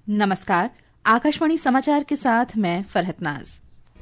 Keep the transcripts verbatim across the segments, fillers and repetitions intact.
नमस्कार, आकाशवाणी समाचार के साथ मैं फरहत नाज।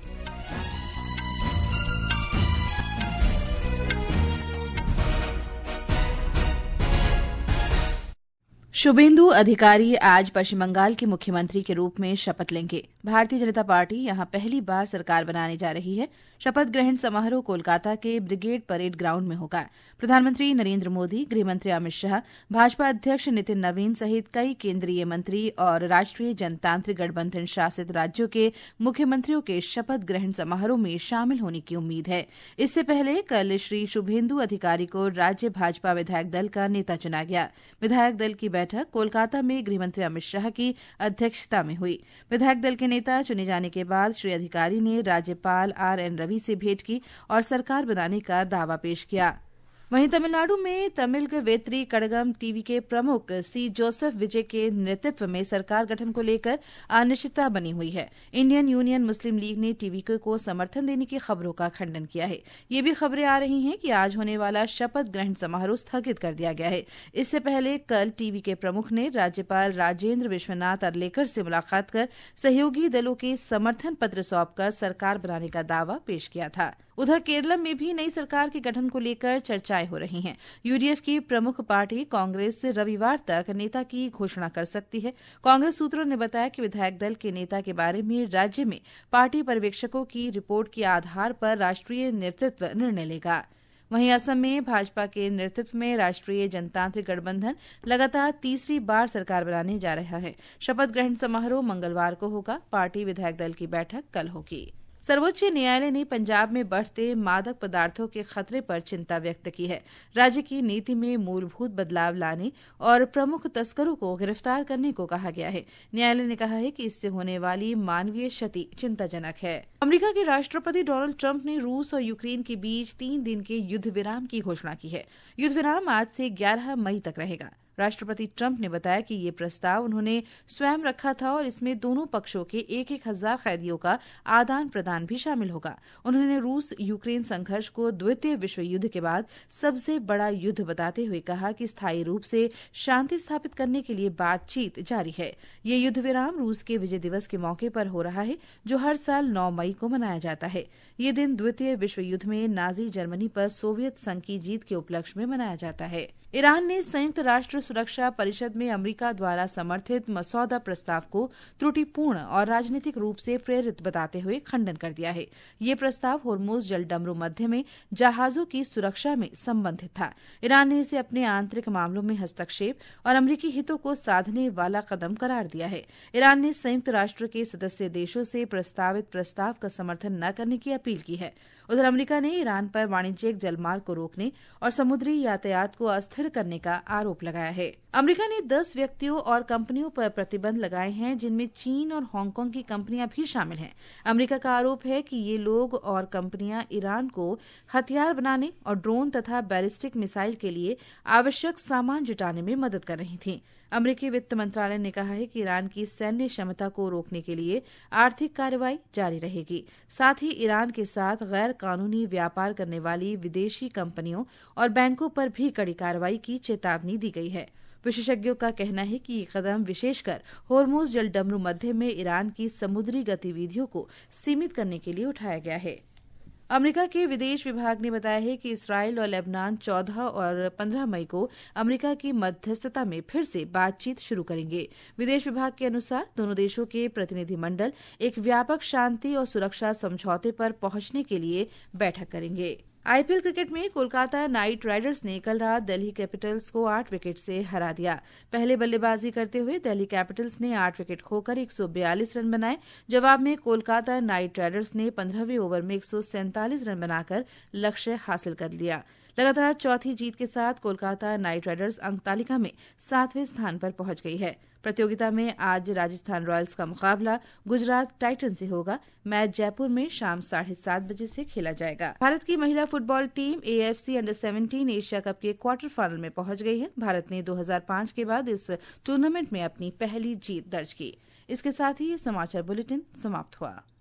शुभेंदु अधिकारी आज पश्चिम बंगाल के मुख्यमंत्री के रूप में शपथ लेंगे। भारतीय जनता पार्टी यहां पहली बार सरकार बनाने जा रही है। शपथ ग्रहण समारोह कोलकाता के ब्रिगेड परेड ग्राउंड में होगा। प्रधानमंत्री नरेंद्र मोदी, गृहमंत्री अमित शाह, भाजपा अध्यक्ष नितिन नवीन सहित कई केंद्रीय मंत्री और राष्ट्रीय जनतांत्रिक गठबंधन शासित राज्यों के मुख्यमंत्रियों के शपथ ग्रहण समारोह में शामिल होने की उम्मीद है। इससे पहले कल श्री शुभेंदु अधिकारी को राज्य भाजपा विधायक दल का नेता चुना गया। विधायक दल की बैठक कोलकाता में गृहमंत्री अमित शाह की अध्यक्षता में हुई। विधायक दल के नेता चुने जाने के बाद श्री अधिकारी ने राज्यपाल आर एन रवि से भेंट की और सरकार बनाने का दावा पेश किया। वहीं तमिलनाडु में तमिल वेत्री कड़गम टीवी के प्रमुख सी जोसेफ विजय के नेतृत्व में सरकार गठन को लेकर अनिश्चितता बनी हुई है। इंडियन यूनियन मुस्लिम लीग ने टीवीके को समर्थन देने की खबरों का खंडन किया है। ये भी खबरें आ रही हैं कि आज होने वाला शपथ ग्रहण समारोह स्थगित कर दिया गया है। इससे पहले कल टीवीके प्रमुख ने राज्यपाल राजेंद्र विश्वनाथ अर्लेकर से मुलाकात कर सहयोगी दलों के समर्थन पत्र सौंपकर सरकार बनाने का दावा पेश किया था। उधर केरल में भी नई सरकार के गठन को लेकर चर्चाएं हो रही हैं। यूडीएफ की प्रमुख पार्टी कांग्रेस रविवार तक नेता की घोषणा कर सकती है। कांग्रेस सूत्रों ने बताया कि विधायक दल के नेता के बारे में राज्य में पार्टी पर्यवेक्षकों की रिपोर्ट के आधार पर राष्ट्रीय नेतृत्व निर्णय लेगा। वहीं असम में भाजपा के नेतृत्व में राष्ट्रीय जनतांत्रिक गठबंधन लगातार तीसरी बार सरकार बनाने जा रहा है। शपथ ग्रहण समारोह मंगलवार को होगा। पार्टी विधायक दल की बैठक कल होगी। सर्वोच्च न्यायालय ने पंजाब में बढ़ते मादक पदार्थों के खतरे पर चिंता व्यक्त की है। राज्य की नीति में मूलभूत बदलाव लाने और प्रमुख तस्करों को गिरफ्तार करने को कहा गया है। न्यायालय ने कहा है कि इससे होने वाली मानवीय क्षति चिंताजनक है। अमेरिका के राष्ट्रपति डोनाल्ड ट्रंप ने रूस और यूक्रेन के बीच तीन दिन के युद्ध विराम की घोषणा की है। युद्ध विराम आज से ग्यारह मई तक रहेगा। राष्ट्रपति ट्रंप ने बताया कि ये प्रस्ताव उन्होंने स्वयं रखा था और इसमें दोनों पक्षों के एक एक हजार कैदियों का आदान प्रदान भी शामिल होगा। उन्होंने रूस यूक्रेन संघर्ष को द्वितीय विश्व युद्ध के बाद सबसे बड़ा युद्ध बताते हुए कहा कि स्थायी रूप से शांति स्थापित करने के लिए बातचीत जारी है। ये युद्ध विराम रूस के विजय दिवस के मौके पर हो रहा है, जो हर साल नौ मई को मनाया जाता है। ये दिन द्वितीय विश्व युद्ध में नाजी जर्मनी पर सोवियत संघ की जीत के उपलक्ष्य में मनाया जाता है। ईरान ने संयुक्त राष्ट्र सुरक्षा परिषद में अमेरिका द्वारा समर्थित मसौदा प्रस्ताव को त्रुटिपूर्ण और राजनीतिक रूप से प्रेरित बताते हुए खंडन कर दिया है। ये प्रस्ताव होर्मुज जलडमरू मध्य में जहाजों की सुरक्षा में संबंधित था। ईरान ने इसे अपने आंतरिक मामलों में हस्तक्षेप और अमेरिकी हितों को साधने वाला कदम करार दिया है। ईरान ने संयुक्त राष्ट्र के सदस्य देशों से प्रस्तावित प्रस्ताव का समर्थन न करने की अपील की है। उधर अमेरिका ने ईरान पर वाणिज्यिक जलमार्ग को रोकने और समुद्री यातायात को अस्थिर करने का आरोप लगाया है। अमेरिका ने दस व्यक्तियों और कंपनियों पर प्रतिबंध लगाए हैं, जिनमें चीन और हांगकांग की कंपनियां भी शामिल हैं। अमेरिका का आरोप है कि ये लोग और कंपनियां ईरान को हथियार बनाने और ड्रोन तथा बैलिस्टिक मिसाइल के लिए आवश्यक सामान जुटाने में मदद कर रही थीं। अमेरिकी वित्त मंत्रालय ने कहा है कि ईरान की सैन्य क्षमता को रोकने के लिए आर्थिक कार्रवाई जारी रहेगी। साथ ही ईरान के साथ गैर कानूनी व्यापार करने वाली विदेशी कंपनियों और बैंकों पर भी कड़ी कार्रवाई की चेतावनी दी गई है। विशेषज्ञों का कहना है कि ये कदम विशेषकर होर्मुज जलडमरू मध्य में ईरान की समुद्री गतिविधियों को सीमित करने के लिए उठाया गया है। अमेरिका के विदेश विभाग ने बताया है कि इसराइल और लेबनान चौदह और पंद्रह मई को अमेरिका की मध्यस्थता में फिर से बातचीत शुरू करेंगे। विदेश विभाग के अनुसार दोनों देशों के प्रतिनिधिमंडल एक व्यापक शांति और सुरक्षा समझौते पर पहुंचने के लिए बैठक करेंगे। आईपीएल क्रिकेट में कोलकाता नाइट राइडर्स ने कल रात दिल्ली कैपिटल्स को आठ विकेट से हरा दिया। पहले बल्लेबाजी करते हुए दिल्ली कैपिटल्स ने आठ विकेट खोकर एक सौ बयालीस रन बनाए। जवाब में कोलकाता नाइट राइडर्स ने पंद्रहवें ओवर में एक सौ सैंतालीस रन बनाकर लक्ष्य हासिल कर लिया। लगातार चौथी जीत के साथ कोलकाता नाइट राइडर्स अंक तालिका में सातवें स्थान पर पहुंच गई है। प्रतियोगिता में आज राजस्थान रॉयल्स का मुकाबला गुजरात टाइटन से होगा। मैच जयपुर में शाम साढ़े सात बजे से खेला जाएगा। भारत की महिला फुटबॉल टीम एएफसी अंडर सत्रह एशिया कप के क्वार्टर फाइनल में पहुंच गई है। भारत ने दो हज़ार पाँच के बाद इस टूर्नामेंट में अपनी पहली जीत दर्ज की। इसके साथ ही ये समाचार बुलेटिन समाप्त हुआ।